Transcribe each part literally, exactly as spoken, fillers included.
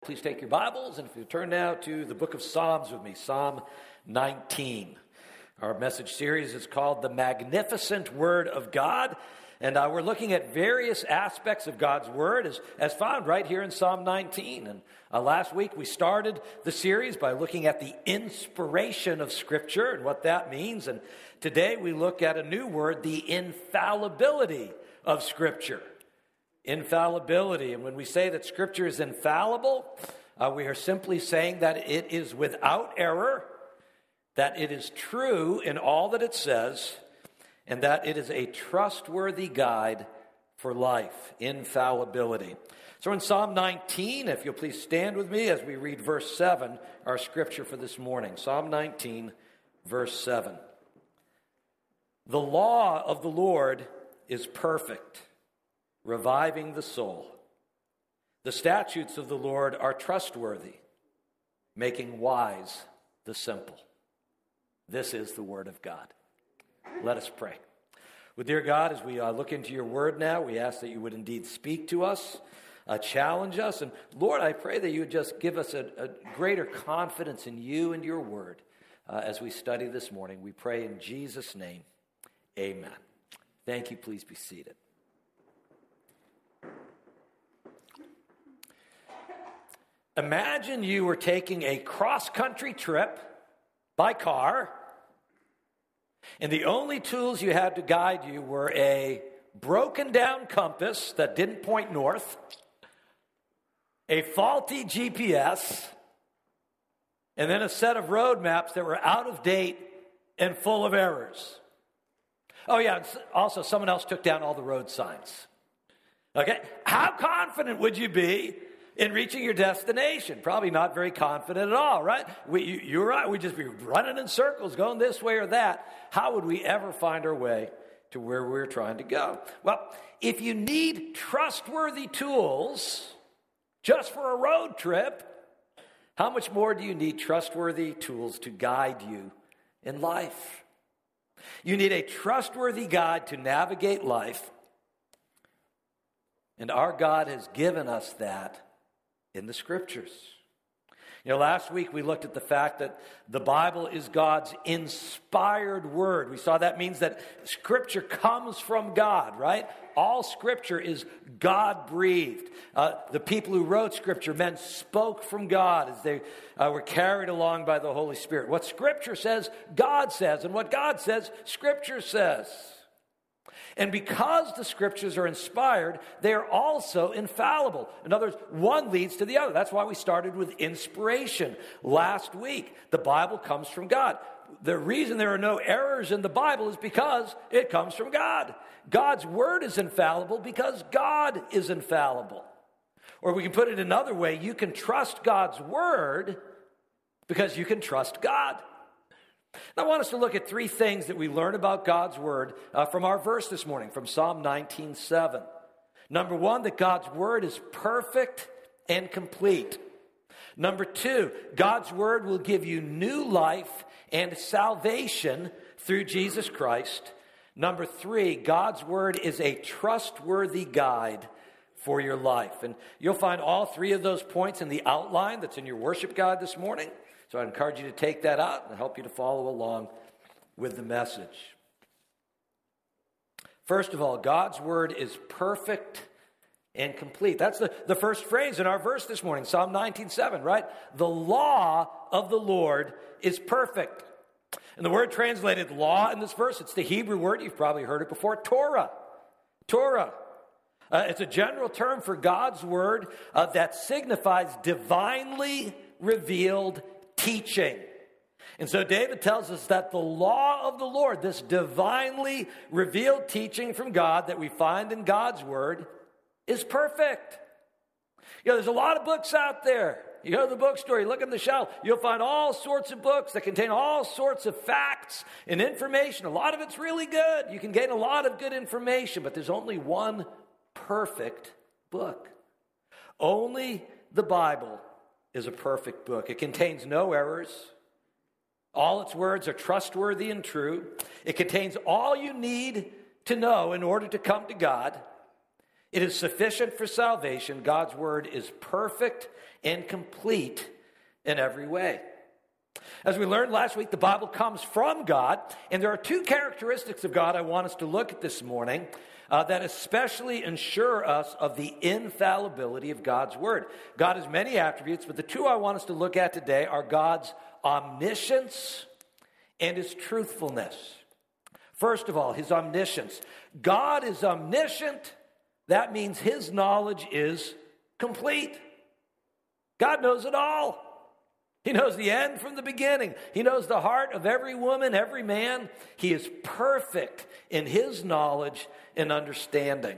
Please take your Bibles, and if you turn now to the book of Psalms with me, Psalm nineteen. Our message series is called The Magnificent Word of God, and uh, we're looking at various aspects of God's Word as, as found right here in Psalm nineteen. And uh, last week we started the series by looking at the inspiration of Scripture and what that means, and today we look at a new word, the infallibility of Scripture. Infallibility. And when we say that Scripture is infallible, uh, we are simply saying that it is without error, that it is true in all that it says, and that it is a trustworthy guide for life. Infallibility. So in Psalm nineteen, if you'll please stand with me as we read verse seven, our scripture for this morning. Psalm nineteen, verse seven. The law of the Lord is perfect, reviving the soul. The statutes of the Lord are trustworthy, making wise the simple. This is the word of God. Let us pray. Well, dear God, as we uh, look into your word now, we ask that you would indeed speak to us, uh, challenge us. And Lord, I pray that you would just give us a, a greater confidence in you and your word uh, as we study this morning. We pray in Jesus' name, amen. Thank you. Please be seated. Imagine you were taking a cross-country trip by car, and the only tools you had to guide you were a broken-down compass that didn't point north, a faulty G P S, and then a set of road maps that were out of date and full of errors. Oh yeah, also someone else took down all the road signs. Okay, how confident would you be in reaching your destination? Probably not very confident at all, right? We, you, you're right. We'd just be running in circles, going this way or that. How would we ever find our way to where we're trying to go? Well, if you need trustworthy tools just for a road trip, how much more do you need trustworthy tools to guide you in life? You need a trustworthy guide to navigate life, and our God has given us that in the Scriptures. You know, last week we looked at the fact that the Bible is God's inspired word. We saw that means that Scripture comes from God, right? All Scripture is God-breathed. Uh, the people who wrote Scripture, men spoke from God as they uh, were carried along by the Holy Spirit. What Scripture says, God says. And what God says, Scripture says. And because the Scriptures are inspired, they are also infallible. In other words, one leads to the other. That's why we started with inspiration last week. The Bible comes from God. The reason there are no errors in the Bible is because it comes from God. God's Word is infallible because God is infallible. Or we can put it another way, you can trust God's Word because you can trust God. Now, I want us to look at three things that we learn about God's Word uh, from our verse this morning, from Psalm nineteen seven. Number one, that God's Word is perfect and complete. Number two, God's Word will give you new life and salvation through Jesus Christ. Number three, God's Word is a trustworthy guide for your life. And you'll find all three of those points in the outline that's in your worship guide this morning. So I encourage you to take that out and help you to follow along with the message. First of all, God's Word is perfect and complete. That's the, the first phrase in our verse this morning, Psalm nineteen seven, right? The law of the Lord is perfect. And the word translated law in this verse, it's the Hebrew word, you've probably heard it before, Torah. Torah. Uh, it's a general term for God's Word uh, that signifies divinely revealed teaching. And so David tells us that the law of the Lord, this divinely revealed teaching from God that we find in God's Word, is perfect. You know, there's a lot of books out there. You go to the bookstore, you look on the shelf, you'll find all sorts of books that contain all sorts of facts and information. A lot of it's really good. You can gain a lot of good information, but there's only one perfect book. Only the Bible is a perfect book. It contains no errors. All its words are trustworthy and true. It contains all you need to know in order to come to God. It is sufficient for salvation. God's word is perfect and complete in every way. As we learned last week, the Bible comes from God, and there are two characteristics of God I want us to look at this morning uh, that especially ensure us of the infallibility of God's word. God has many attributes, but the two I want us to look at today are God's omniscience and his truthfulness. First of all, his omniscience. God is omniscient. That means his knowledge is complete. God knows it all. He knows the end from the beginning. He knows the heart of every woman, every man. He is perfect in his knowledge and understanding.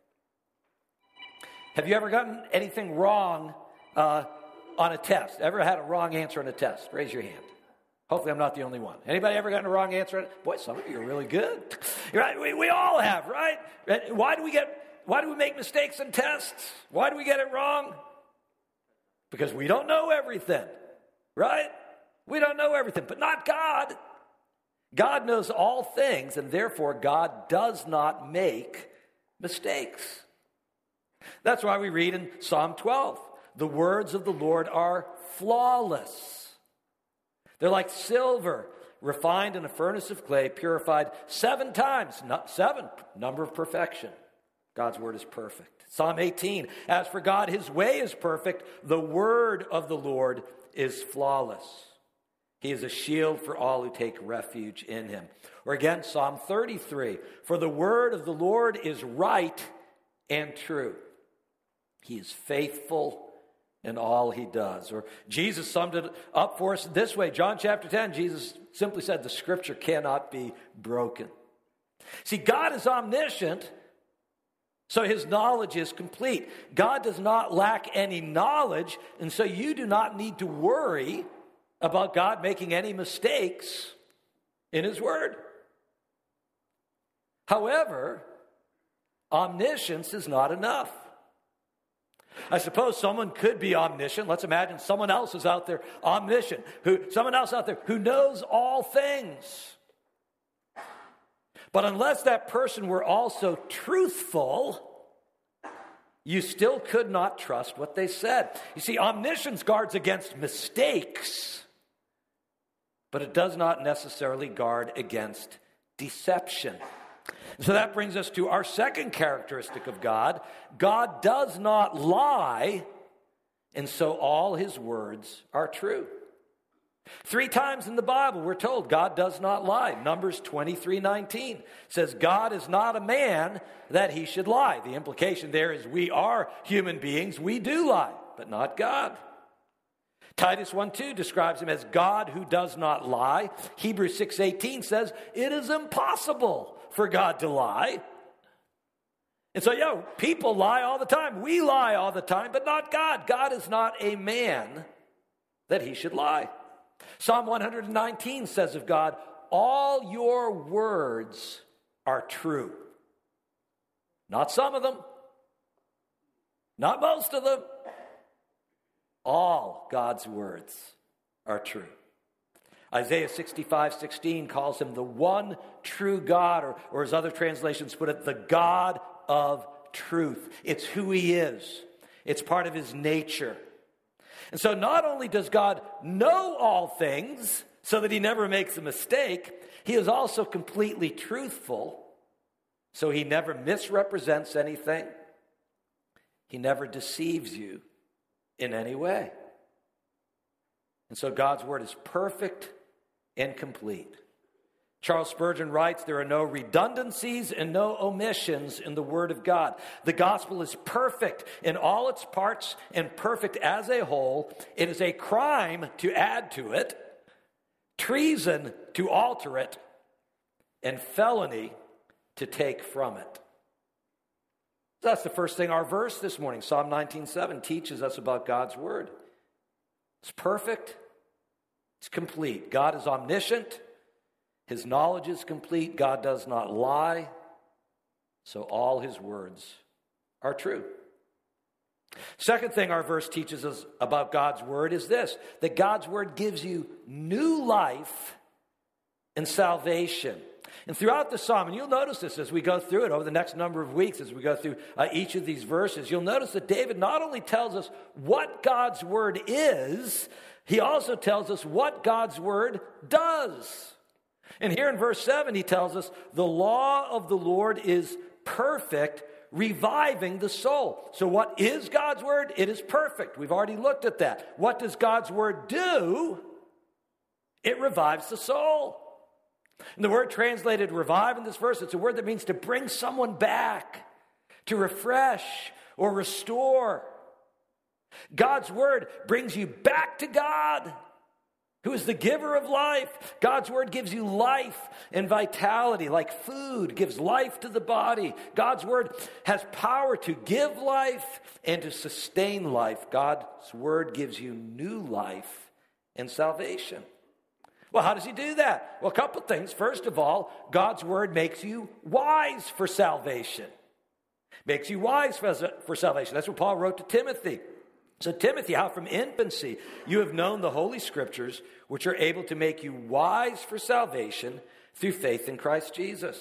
Have you ever gotten anything wrong uh, on a test? Ever had a wrong answer on a test? Raise your hand. Hopefully I'm not the only one. Anybody ever gotten a wrong answer on it? Boy, some of you are really good. Right? We, we all have, right? Why do we get, why do we make mistakes in tests? Why do we get it wrong? Because we don't know everything. Right? We don't know everything, but not God. God knows all things, and therefore God does not make mistakes. That's why we read in Psalm twelve, the words of the Lord are flawless. They're like silver, refined in a furnace of clay, purified seven times. Not seven, number of perfection. God's word is perfect. Psalm eighteen, as for God, his way is perfect. The word of the Lord is flawless. He is a shield for all who take refuge in him. Or again, Psalm thirty-three, for the word of the Lord is right and true. He is faithful in all he does. Or Jesus summed it up for us this way. John chapter ten, Jesus simply said, the scripture cannot be broken. See, God is omniscient, so his knowledge is complete. God does not lack any knowledge, and so you do not need to worry about God making any mistakes in his word. However, omniscience is not enough. I suppose someone could be omniscient. Let's imagine someone else is out there omniscient, who someone else out there who knows all things. But unless that person were also truthful, you still could not trust what they said. You see, omniscience guards against mistakes, but it does not necessarily guard against deception. So that brings us to our second characteristic of God. God does not lie, and so all his words are true. Three times in the Bible we're told God does not lie. Numbers twenty-three nineteen says God is not a man that he should lie. The implication there is we are human beings. We do lie, but not God. Titus one two describes him as God who does not lie. Hebrews six eighteen says it is impossible for God to lie. And so, yo, people lie all the time. We lie all the time, but not God. God is not a man that he should lie. Psalm one nineteen says of God, all your words are true. Not some of them. Not most of them. All God's words are true. Isaiah sixty-five sixteen calls him the one true God, or, or as other translations put it, the God of truth. It's who he is. It's part of his nature. And so not only does God know all things so that he never makes a mistake, he is also completely truthful, so he never misrepresents anything. He never deceives you in any way. And so God's word is perfect and complete. Charles Spurgeon writes, there are no redundancies and no omissions in the word of God. The gospel is perfect in all its parts and perfect as a whole. It is a crime to add to it, treason to alter it, and felony to take from it. That's the first thing our verse this morning, Psalm nineteen seven, teaches us about God's word. It's perfect. It's complete. God is omniscient. His knowledge is complete. God does not lie. So all his words are true. Second thing our verse teaches us about God's word is this, that God's word gives you new life and salvation. And throughout the psalm, and you'll notice this as we go through it over the next number of weeks, as we go through uh, each of these verses, you'll notice that David not only tells us what God's word is, he also tells us what God's word does. And here in verse seven, he tells us, the law of the Lord is perfect, reviving the soul. So what is God's word? It is perfect. We've already looked at that. What does God's word do? It revives the soul. And the word translated revive in this verse, it's a word that means to bring someone back, to refresh or restore. God's word brings you back to God, who is the giver of life. God's word gives you life and vitality, like food gives life to the body. God's word has power to give life and to sustain life. God's word gives you new life and salvation. Well, how does he do that? Well, a couple things. First of all, God's word makes you wise for salvation. Makes you wise for, for salvation. That's what Paul wrote to Timothy. So, Timothy, how from infancy you have known the Holy Scriptures, which are able to make you wise for salvation through faith in Christ Jesus.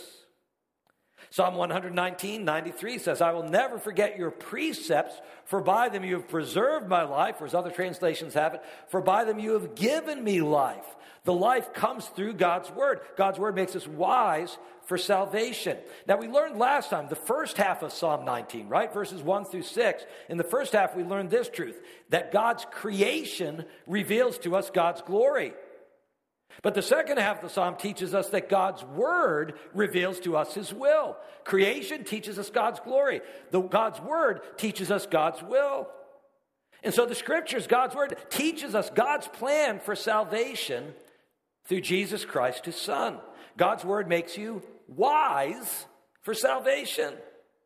Psalm one nineteen, ninety-three says, I will never forget your precepts, for by them you have preserved my life, or as other translations have it, for by them you have given me life. The life comes through God's word. God's word makes us wise for salvation. Now, we learned last time, the first half of Psalm nineteen, right? Verses one through six. In the first half, we learned this truth, that God's creation reveals to us God's glory. But the second half of the psalm teaches us that God's word reveals to us his will. Creation teaches us God's glory. The God's word teaches us God's will. And so the scriptures, God's word, teaches us God's plan for salvation through Jesus Christ, his son. God's word makes you wise for salvation.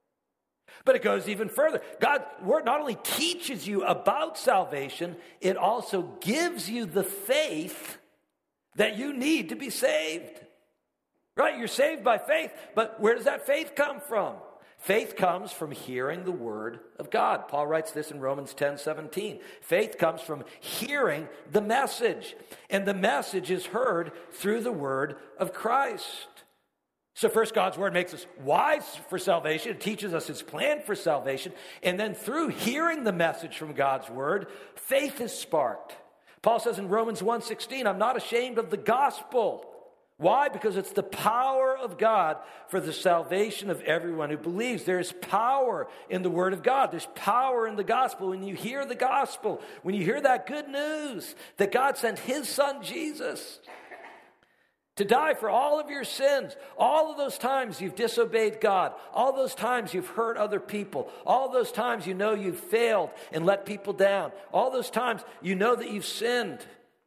But it goes even further. God's word not only teaches you about salvation, it also gives you the faith that you need to be saved. Right? You're saved by faith, but where does that faith come from? Faith comes from hearing the word of God. Paul writes this in Romans ten seventeen. Faith comes from hearing the message, and the message is heard through the word of Christ. So first, God's word makes us wise for salvation. It teaches us his plan for salvation. And then through hearing the message from God's word, faith is sparked. Paul says in Romans one sixteen, I'm not ashamed of the gospel. Why? Because it's the power of God for the salvation of everyone who believes. There is power in the word of God. There's power in the gospel. When you hear the gospel, when you hear that good news that God sent his son Jesus to die for all of your sins, all of those times you've disobeyed God, all those times you've hurt other people, all those times you know you've failed and let people down, all those times you know that you've sinned.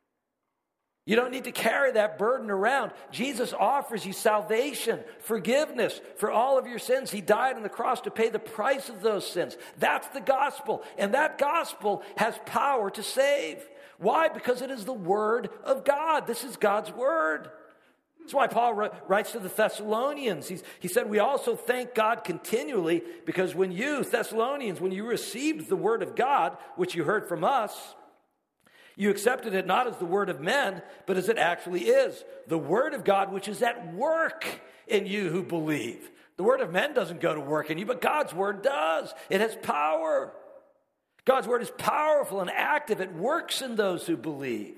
You don't need to carry that burden around. Jesus offers you salvation, forgiveness for all of your sins. He died on the cross to pay the price of those sins. That's the gospel. And that gospel has power to save. Why? Because it is the word of God. This is God's word. That's why Paul writes to the Thessalonians. He's, he said, we also thank God continually because when you, Thessalonians, when you received the word of God, which you heard from us, you accepted it not as the word of men, but as it actually is. The word of God, which is at work in you who believe. The word of men doesn't go to work in you, but God's word does. It has power. God's word is powerful and active. It works in those who believe.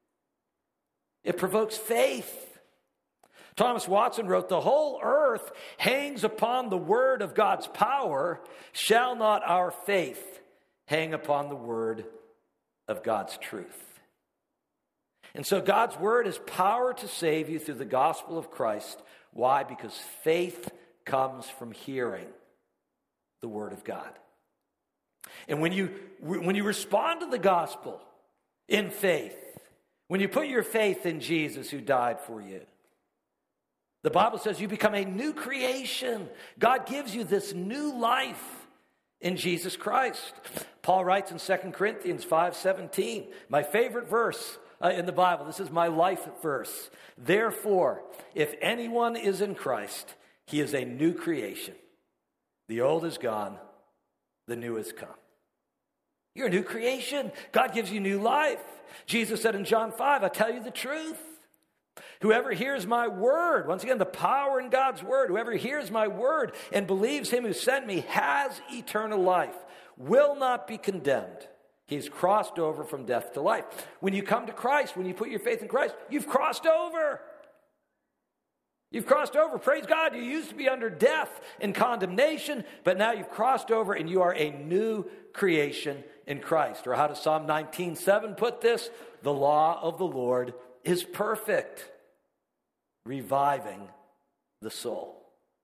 It provokes faith. Thomas Watson wrote, the whole earth hangs upon the word of God's power. Shall not our faith hang upon the word of God's truth? And so God's word has power to save you through the gospel of Christ. Why? Because faith comes from hearing the word of God. And when you when you respond to the gospel in faith, when you put your faith in Jesus who died for you, the Bible says you become a new creation. God gives you this new life in Jesus Christ. Paul writes in Second Corinthians five seventeen, my favorite verse uh, in the Bible. This is my life verse. Therefore, if anyone is in Christ, he is a new creation. The old is gone, the new has come. You're a new creation. God gives you new life. Jesus said in John five, I tell you the truth. Whoever hears my word, once again, the power in God's word, whoever hears my word and believes him who sent me has eternal life, will not be condemned. He's crossed over from death to life. When you come to Christ, when you put your faith in Christ, you've crossed over. You've crossed over. Praise God. You used to be under death and condemnation, but now you've crossed over and you are a new creation in Christ. Or how does Psalm nineteen seven put this? The law of the Lord is perfect, reviving the soul.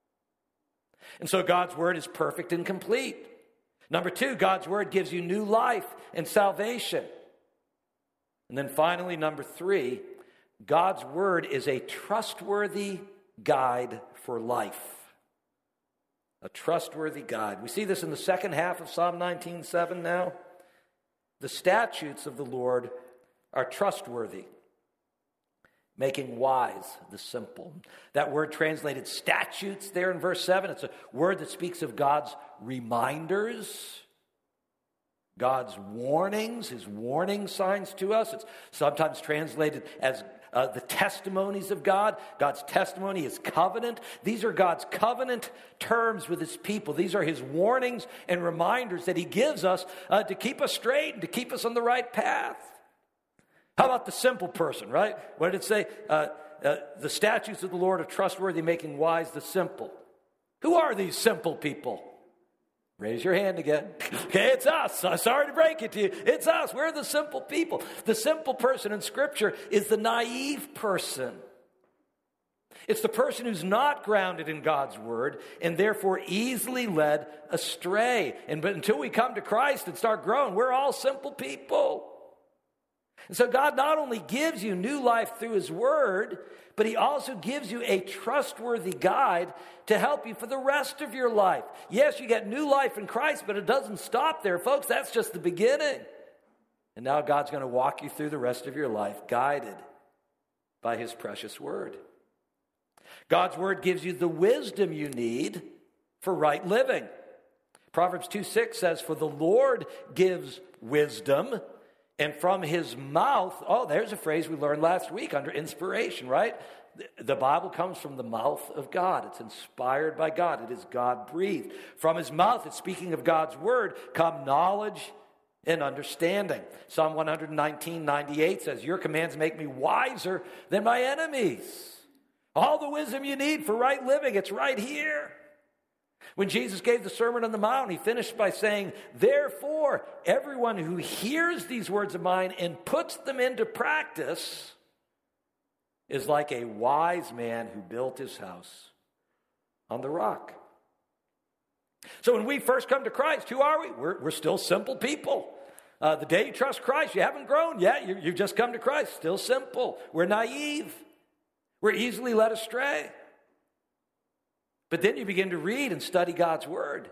And so God's word is perfect and complete. Number two, God's word gives you new life and salvation. And then finally, number three, God's word is a trustworthy guide for life. A trustworthy guide. We see this in the second half of Psalm nineteen seven now. The statutes of the Lord are trustworthy, making wise the simple. That word translated statutes there in verse seven, it's a word that speaks of God's reminders, God's warnings, his warning signs to us. It's sometimes translated as uh, the testimonies of God. God's testimony is covenant. These are God's covenant terms with his people. These are his warnings and reminders that he gives us uh, to keep us straight and to keep us on the right path. How about the simple person, right? What did it say? Uh, uh, the statutes of the Lord are trustworthy, making wise the simple. Who are these simple people? Raise your hand again. Okay, it's us. I'm sorry to break it to you. It's us. We're the simple people. The simple person in Scripture is the naive person. It's the person who's not grounded in God's word and therefore easily led astray. And but until we come to Christ and start growing, we're all simple people. And so God not only gives you new life through his word, but he also gives you a trustworthy guide to help you for the rest of your life. Yes, you get new life in Christ, but it doesn't stop there, folks. That's just the beginning. And now God's going to walk you through the rest of your life, guided by his precious word. God's word gives you the wisdom you need for right living. Proverbs two six says, "For the Lord gives wisdom, and from his mouth," oh, there's a phrase we learned last week under inspiration, right? The Bible comes from the mouth of God. It's inspired by God. It is God-breathed. From his mouth, it's speaking of God's word, come knowledge and understanding. Psalm one nineteen ninety-eight says, "Your commands make me wiser than my enemies." All the wisdom you need for right living, it's right here. When Jesus gave the Sermon on the Mount, he finished by saying, "Therefore, everyone who hears these words of mine and puts them into practice is like a wise man who built his house on the rock." So when we first come to Christ, who are we? We're, we're still simple people. Uh, the day you trust Christ, you haven't grown yet. You, you've just come to Christ. Still simple. We're naive. We're easily led astray. But then you begin to read and study God's word.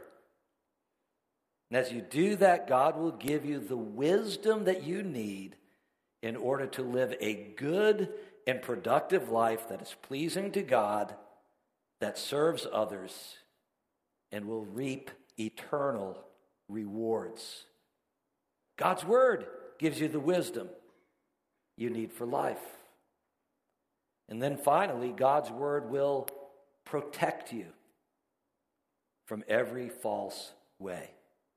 And as you do that, God will give you the wisdom that you need in order to live a good and productive life that is pleasing to God, that serves others, and will reap eternal rewards. God's word gives you the wisdom you need for life. And then finally, God's word will protect you from every false way.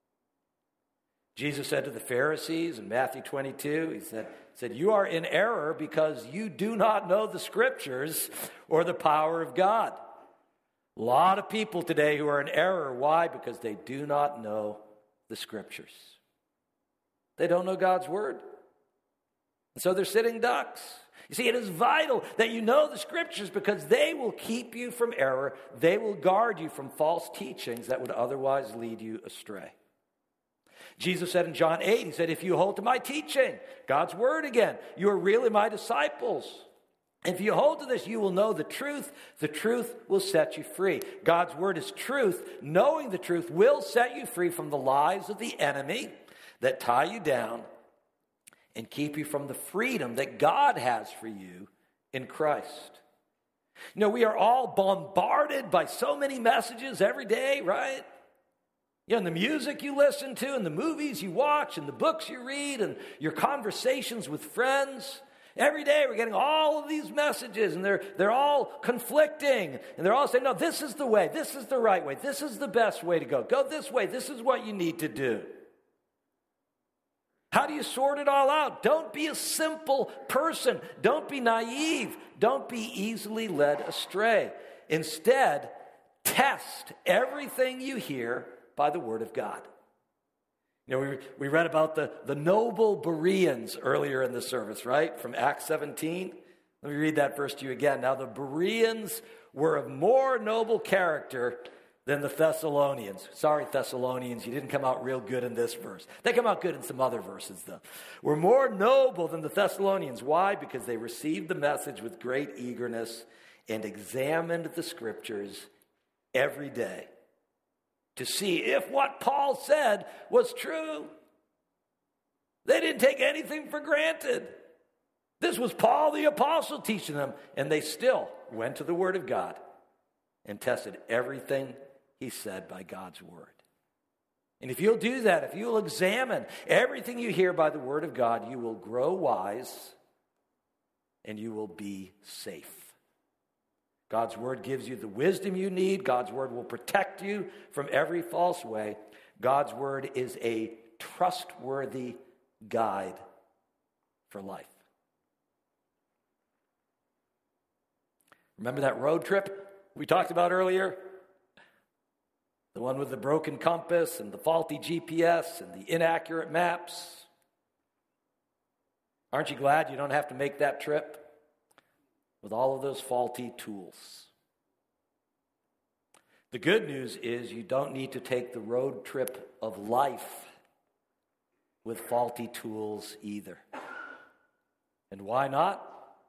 Jesus said to the Pharisees in Matthew twenty-two, he said, said, "You are in error because you do not know the scriptures or the power of God." A lot of people today who are in error. Why? Because they do not know the scriptures. They don't know God's word. And so they're sitting ducks. You see, it is vital that you know the scriptures because they will keep you from error. They will guard you from false teachings that would otherwise lead you astray. Jesus said in John eight, he said, "If you hold to my teaching," God's word again, "you are really my disciples. If you hold to this, you will know the truth. The truth will set you free." God's word is truth. Knowing the truth will set you free from the lies of the enemy that tie you down and keep you from the freedom that God has for you in Christ. You know, we are all bombarded by so many messages every day, right? You know, and the music you listen to, and the movies you watch, and the books you read, and your conversations with friends. Every day we're getting all of these messages, and they're, they're all conflicting. And they're all saying, no, this is the way. This is the right way. This is the best way to go. Go this way. This is what you need to do. How do you sort it all out? Don't be a simple person. Don't be naive. Don't be easily led astray. Instead, test everything you hear by the Word of God. You know, we, we read about the, the noble Bereans earlier in the service, right? From Acts seventeen. Let me read that verse to you again. Now, the Bereans were of more noble character than the Thessalonians. Sorry, Thessalonians, you didn't come out real good in this verse. They come out good in some other verses, though. Were more noble than the Thessalonians. Why? Because they received the message with great eagerness and examined the Scriptures every day to see if what Paul said was true. They didn't take anything for granted. This was Paul the apostle teaching them, and they still went to the Word of God and tested everything he said by God's Word. And if you'll do that, if you'll examine everything you hear by the Word of God, you will grow wise and you will be safe. God's Word gives you the wisdom you need. God's Word will protect you from every false way. God's Word is a trustworthy guide for life. Remember that road trip we talked about earlier? The one with the broken compass and the faulty G P S and the inaccurate maps. Aren't you glad you don't have to make that trip with all of those faulty tools? The good news is you don't need to take the road trip of life with faulty tools either. And why not?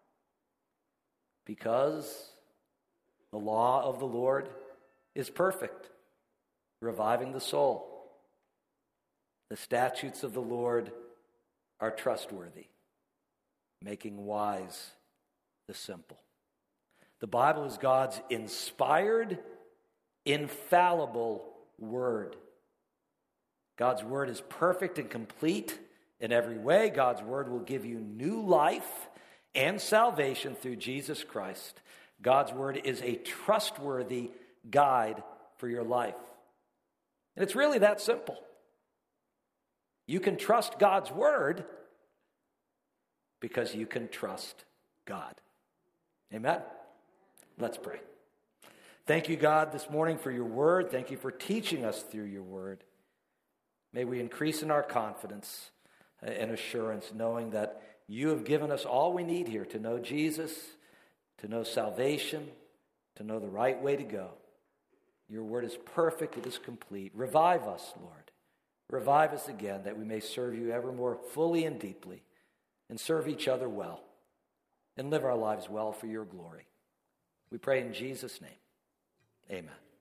Because the law of the Lord is perfect, reviving the soul. The statutes of the Lord are trustworthy, making wise the simple. The Bible is God's inspired, infallible word. God's word is perfect and complete in every way. God's word will give you new life and salvation through Jesus Christ. God's word is a trustworthy guide for your life. And it's really that simple. You can trust God's word because you can trust God. Amen? Let's pray. Thank you, God, this morning for your word. Thank you for teaching us through your word. May we increase in our confidence and assurance, knowing that you have given us all we need here to know Jesus, to know salvation, to know the right way to go. Your word is perfect. It is complete. Revive us, Lord. Revive us again that we may serve you ever more fully and deeply and serve each other well and live our lives well for your glory. We pray in Jesus' name. Amen.